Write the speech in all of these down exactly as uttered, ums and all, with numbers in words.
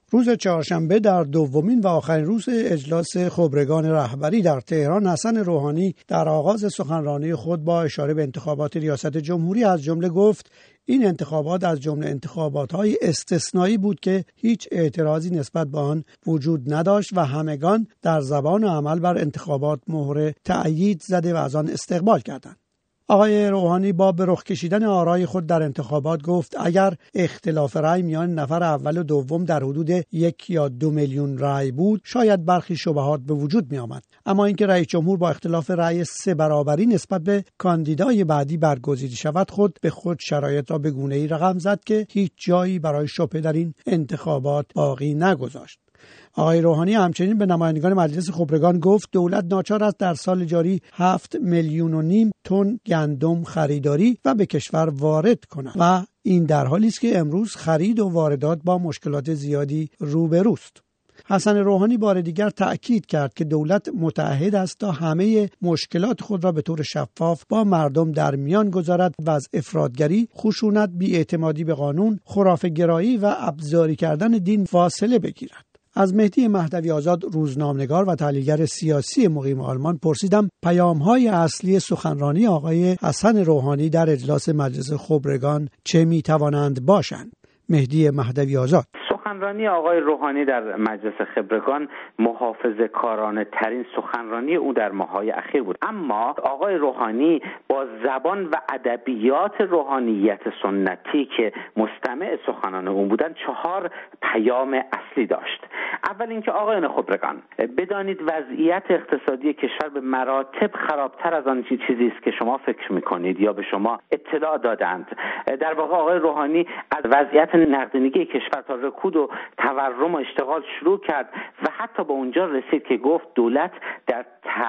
روز چهارشنبه در دومین و آخرین روز اجلاس خبرگان رهبری در تهران، حسن روحانی در آغاز سخنرانی خود با اشاره به انتخابات ریاست جمهوری از جمله گفت این انتخابات از جمله انتخابات‌های استثنایی بود که هیچ اعتراضی نسبت به آن وجود نداشت و همگان در زبان و عمل بر انتخابات مهر تأیید زده و از آن استقبال کردند. آقای روحانی با به رخ کشیدن آرای خود در انتخابات گفت اگر اختلاف رأی میان نفر اول و دوم در حدود یک یا دو میلیون رأی بود شاید برخی شبهات به وجود می آمد، اما اینکه رئیس جمهور با اختلاف رأی سه برابری نسبت به کاندیدای بعدی برگزیده شود خود به خود شرایط را به گونه‌ای رقم زد که هیچ جایی برای شبهه در این انتخابات باقی نگذاشت. آقای روحانی همچنین به نمایندگان مجلس خبرگان گفت دولت ناچار است در سال جاری هفت میلیون و نیم تن گندم خریداری و به کشور وارد کند و این در حالی است که امروز خرید و واردات با مشکلات زیادی روبروست. حسن روحانی بار دیگر تأکید کرد که دولت متعهد است تا همه مشکلات خود را به طور شفاف با مردم در میان گذارد و از افراطگری، خشونت، بی‌اعتمادی به قانون، خرافه‌گرایی و ابزاری کردن دین فاصله بگیرد. از مهدی مهدوی آزاد، روزنامه‌نگار و تحلیلگر سیاسی مقیم آلمان، پرسیدم پیام‌های اصلی سخنرانی آقای حسن روحانی در اجلاس مجلس خبرگان چه می‌توانند باشند. مهدی مهدوی آزاد: سخنرانی آقای روحانی در مجلس خبرگان محافظه‌کارانه ترین سخنرانی او در ماه‌های اخیر بود، اما آقای روحانی با زبان و ادبیات روحانیت سنتی که مستمع سخنان او بودند چهار پیام اصلی داشت. اول اینکه آقایان خبرگان، بدانید وضعیت اقتصادی کشور به مراتب خرابتر از آن چیزی است که شما فکر می‌کنید یا به شما اطلاع دادند. در واقع آقای روحانی از وضعیت نقدینگی کشور تا رکود و تورم و اشتغال شروع کرد و حتی به اونجا رسید که گفت دولت در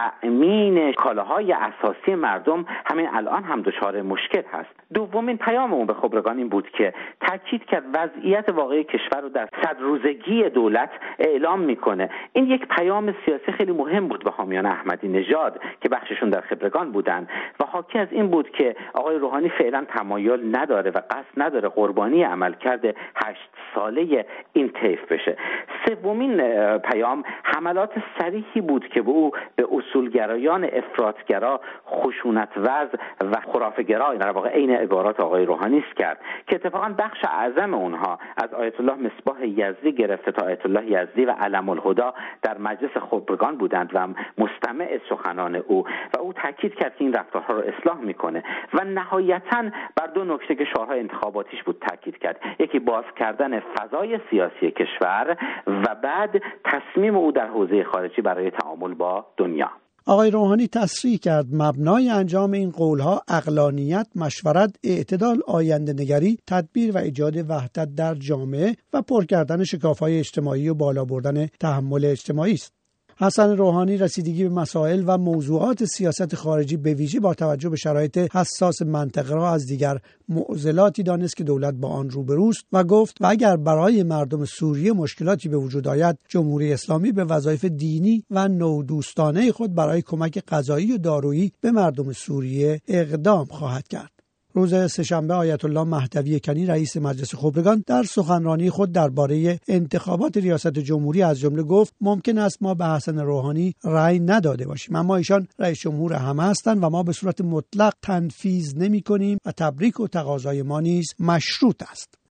تأمین کالاهای اساسی مردم همین الان هم دچار مشکل هست. دومین پیام اون به خبرگان این بود که تاکید کرد وضعیت واقعی کشور رو در صد روزگی دولت اعلام میکنه. این یک پیام سیاسی خیلی مهم بود به حامیان احمدی نژاد که بخششون در خبرگان بودن و حاکی از این بود که آقای روحانی فعلا تمایل نداره و قصد نداره قربانی عملکرد هشت ساله این طیف بشه. سومین پیام حملات صریحی بود که به او به اصولگرایان افراطگرا، خشونت‌وز و خرافه‌گرا، در واقع عین عبارات آقای روحانی است، کرد که اتفاقا بخش اعظم اونها از آیت الله مصباح یزدی گرفته تا آیت الله یزدی و علم الهدی در مجلس خبرگان بودند و مستمع سخنان او و او تاکید کرد که این رفتارها رو اصلاح میکنه و نهایتاً بر دو نکته که شعارهای انتخاباتیش بود تاکید کرد. یکی باز کردن فضای سیاسی کشور و بعد تصمیم او در حوزه خارجی برای تعامل با دنیا. آقای روحانی تصریح کرد مبنای انجام این قولها عقلانیت، مشورت، اعتدال، آینده نگری، تدبیر و ایجاد وحدت در جامعه و پر کردن شکاف‌های اجتماعی و بالا بردن تحمل اجتماعی است. حسن روحانی رسیدگی به مسائل و موضوعات سیاست خارجی به ویژه با توجه به شرایط حساس منطقه را از دیگر معضلاتی دانست که دولت با آن روبروست و گفت و اگر برای مردم سوریه مشکلاتی به وجود آید جمهوری اسلامی به وظایف دینی و نودوستانه خود برای کمک غذایی و دارویی به مردم سوریه اقدام خواهد کرد. روز سه‌شنبه آیت الله مهدوی کنی رئیس مجلس خبرگان در سخنرانی خود درباره انتخابات ریاست جمهوری از جمله گفت ممکن است ما به حسن روحانی رأی نداده باشیم، اما ایشان رئیس جمهور همه هستند و ما به صورت مطلق تنفیذ نمی‌کنیم و تبریک و تقاضای ما نیز مشروط است.